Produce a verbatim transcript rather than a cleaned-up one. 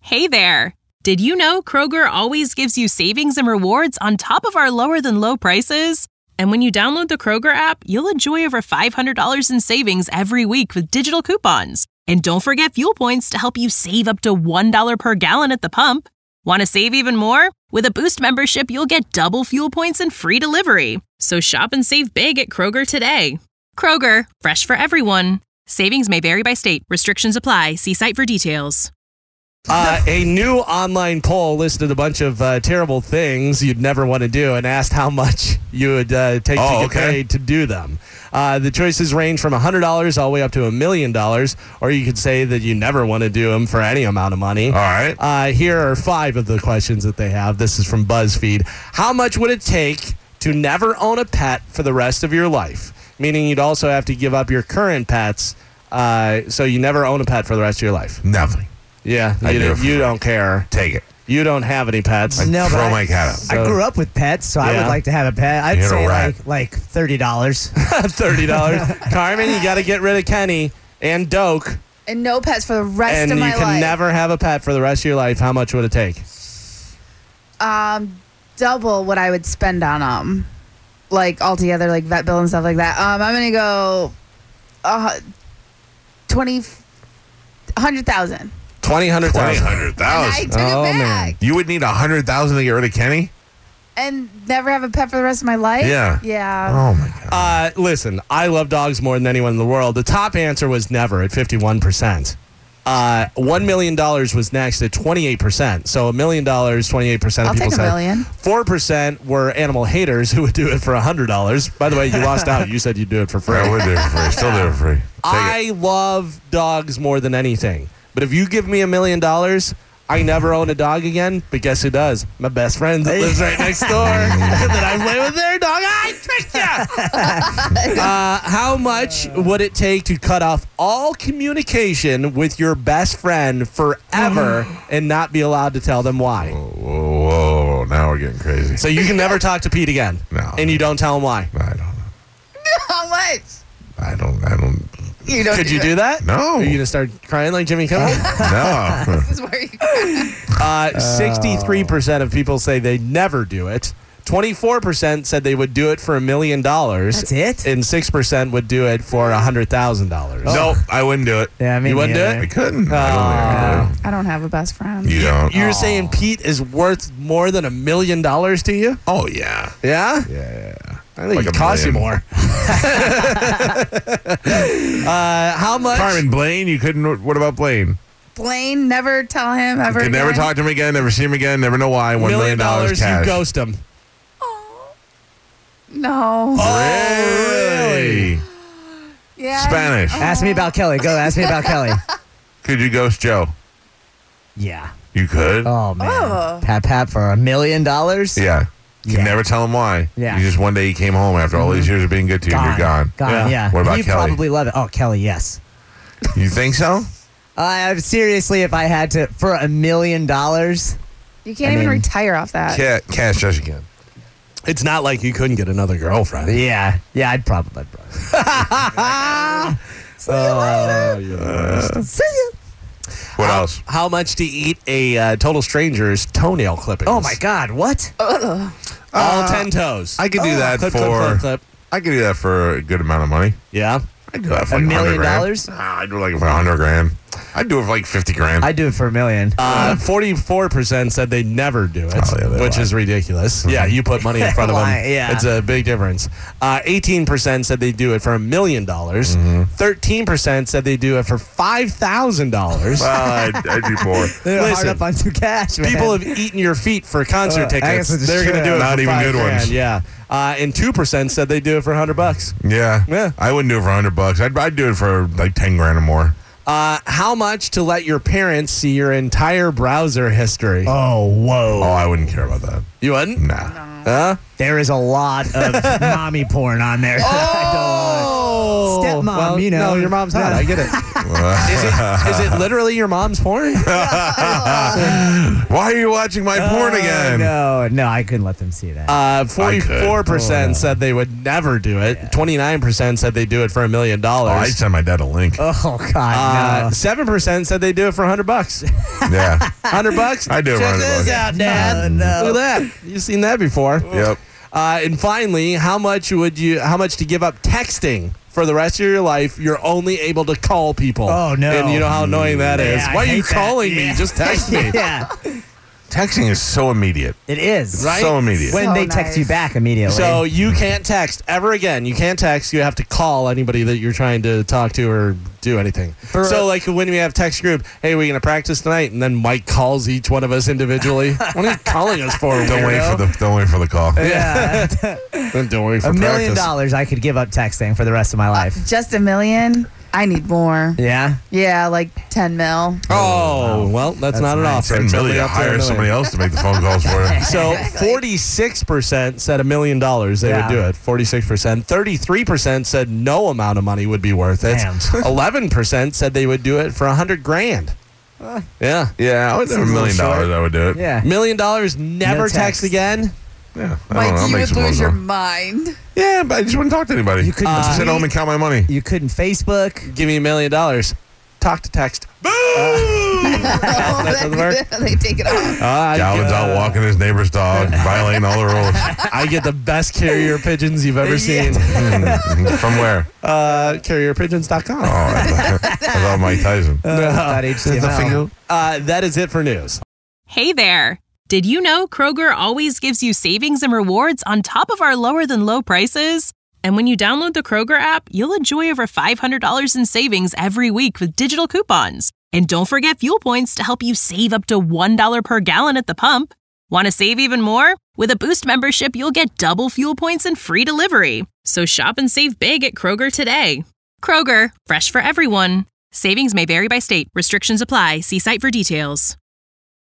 Hey there! Did you know Kroger always gives you savings and rewards on top of our lower-than-low prices? And when you download the Kroger app, you'll enjoy over five hundred dollars in savings every week with digital coupons. And don't forget fuel points to help you save up to one dollar per gallon at the pump. Want to save even more? With a Boost membership, you'll get double fuel points and free delivery. So shop and save big at Kroger today. Kroger, fresh for everyone. Savings may vary by state. Restrictions apply. See site for details. Uh, a new online poll listed a bunch of uh, terrible things you'd never want to do and asked how much you would uh, take Oh, to get okay. paid to do them. Uh, the choices range from one hundred dollars all the way up to a million dollars, or you could say that you never want to do them for any amount of money. All right. Uh, here are five of the questions that they have. This is from BuzzFeed. How much would it take to never own a pet for the rest of your life? Meaning you'd also have to give up your current pets, uh, so you never own a pet for the rest of your life. Nothing. Yeah, I you, do it for you free. don't care. Take it. You don't have any pets. I'd No, but throw I- my cat out. I grew up with pets, so I Yeah. would like to have a pet. I'd You had a say rat. like like thirty dollars. thirty dollars. Carmen, you got to get rid of Kenny and Doke, And no pets for the rest and of you my can life. never have a pet for the rest of your life. How much would it take? um, double what I would spend on them, like altogether, like vet bill and stuff like that. Um, I'm gonna go, uh, twenty, hundred thousand. Twenty, hundred Twenty thousand. hundred And I thousand. took Oh, it man. back You would need a hundred thousand to get rid of Kenny? and never have a pet for the rest of my life. Yeah. Yeah. Oh my god. Uh, listen, I love dogs more than anyone in the world. The top answer was never at fifty-one percent. Uh, one million dollars was next at twenty-eight percent. So a million dollars, twenty-eight percent of I'll people take a said. million. four percent were animal haters who would do it for one hundred dollars. By the way, you lost out. You said you'd do it for free. I would do it for free. Still do it for free. Take I it. love dogs more than anything. But if you give me a million dollars, I never own a dog again. But guess who does? My best friend that lives right next door. That I play with their dog. I tricked you. uh, how much would it take to cut off all communication with your best friend forever and not be allowed to tell them why? Whoa, whoa, whoa, now we're getting crazy. So you can never talk to Pete again. No. And you don't tell him why. I don't know. How much? I don't. I don't. You don't. Could do you it. do that? No. Are you going to start crying like Jimmy Kimmel? No. This is where you. Uh, sixty-three percent of people say they never do it. twenty-four percent said they would do it for a million dollars. That's it? And six percent would do it for one hundred thousand dollars. Nope. I wouldn't do it. Yeah, I mean, You wouldn't do I couldn't. I don't think I I don't have a best friend. could. You don't. You're saying Pete is worth more than a million dollars to you? Oh yeah. Yeah? Yeah. I think Like it a costs you million. more. uh, how much? Carmen, Blaine, you couldn't. What about Blaine? Blaine, never tell him ever. Could never again. talk to him again. Never see him again. Never know why. One million dollars you cash. ghost him. No. Oh, really? Yeah. Spanish. Ask me about Kelly. Go ask me about Kelly. Could you ghost Joe? Yeah. You could. Oh man. Oh. Pap pap for a million dollars? Yeah. You Yeah. can never tell him why. Yeah. You just one day you came home after all these years of being good to you. and You're gone. Gone, Yeah. yeah. What about He'd Kelly? probably love it. Oh, Kelly, yes. You think so? Uh, seriously, if I had to, for a million dollars, You can't I even mean- retire off that. Ca- cash, yes, you can. It's not like you couldn't get another girlfriend. yeah. Yeah, I'd probably. I'd probably. so, uh, see ya. What how, else? How much to eat a uh, total stranger's toenail clippings? Oh my God, what? All Uh, ten toes. I could do that clip, for. clip, clip, clip. I could do that for a good amount of money. Yeah. I'd do that for A like million hundred grand. dollars? Nah, I'd do it like for a hundred grand. I'd do it for like fifty grand. I'd do it for a million. Uh, forty-four percent said they'd never do it, Oh, yeah, they which lie. is ridiculous. Yeah, you put money in front of them. Lie, yeah. It's a big difference. Uh, eighteen percent said they'd do it for a million dollars. thirteen percent said they'd do it for five thousand dollars. well, I'd, I'd do more. They're hard listen, up on some cash, man. People have eaten your feet for concert Uh, I tickets. guess it's They're going to true. do it Not for even five good grand, ones. Yeah. Uh, and two percent said they'd do it for one hundred bucks. Yeah. Yeah. I wouldn't do it for a hundred bucks. I'd, I'd do it for like ten grand or more. Uh, how much to let your parents see your entire browser history? Oh, whoa. Oh, I wouldn't care about that. You wouldn't? Nah. Huh? There is a lot of mommy porn on there. Oh! Step, stepmom, well, you know. No, your mom's hot. I get it. is it. Is it literally your mom's porn? Why are you watching my porn Oh, again? No, no, I couldn't let them see that. Uh, forty-four percent Oh, no. said they would never do it. Yeah. twenty-nine percent said they'd do it for a million Oh, I'd dollars. send my dad a link. oh God, Uh, no. Seven percent said they'd do it for a hundred bucks. Yeah. Hundred bucks. I do it for Check 100 this bucks. out, Dad. No, no. Look at that. You've seen that before. Yep. Uh, and finally, how much would you? How much to give up texting for the rest of your life? You're only able to call people. Oh, no. And you know how annoying that is. Yeah, I Why are you hate that. calling me? Yeah. Just text me. Yeah, Texting is so immediate. it is. Right? So immediate. When So they text nice. you back immediately. So you can't text ever again. You can't text. You have to call anybody that you're trying to talk to or do anything. For- so like when we have text group, hey, we're gonna practice tonight, and then Mike calls each one of us individually. What are you calling us for? Don't wait weirdo? for the don't wait for the call. yeah, Don't wait for a million practice. dollars I could give up texting for the rest of my life. Just a million? I need more. Yeah. Yeah, like ten mil. Oh well, that's, That's not an nice. offer. Ten It's million only to up to a hire million. somebody else to make the phone calls for you. So forty-six percent said a million dollars they Yeah. would do it. forty-six percent. thirty-three percent said no amount of money would be worth it. Damn. eleven percent said they would do it for a hundred grand. Yeah. Yeah, I would have a Seems a million little dollars. short. I would do it. Yeah. Million dollars, never No text. text. again. Yeah. I Mike, don't know. I'll you make would some phone lose your calls. mind. Yeah, but I just wouldn't talk to anybody. You couldn't just sit tweet. home and count my money. You couldn't Facebook. Give me a million dollars. Talk to text. Boom! that doesn't work. They take it off. Uh, I, Calvin's get, out walking his neighbor's dog, violating all the rules. I get the best carrier pigeons you've ever seen. Hmm. From where? Uh, carrier pigeons dot com. Oh, I thought Mike Tyson. Uh, that H T M L. Uh, that is it for news. Hey there! Did you know Kroger always gives you savings and rewards on top of our lower than low prices? And when you download the Kroger app, you'll enjoy over five hundred dollars in savings every week with digital coupons. And don't forget fuel points to help you save up to one dollar per gallon at the pump. Want to save even more? With a Boost membership, you'll get double fuel points and free delivery. So shop and save big at Kroger today. Kroger, fresh for everyone. Savings may vary by state. Restrictions apply. See site for details.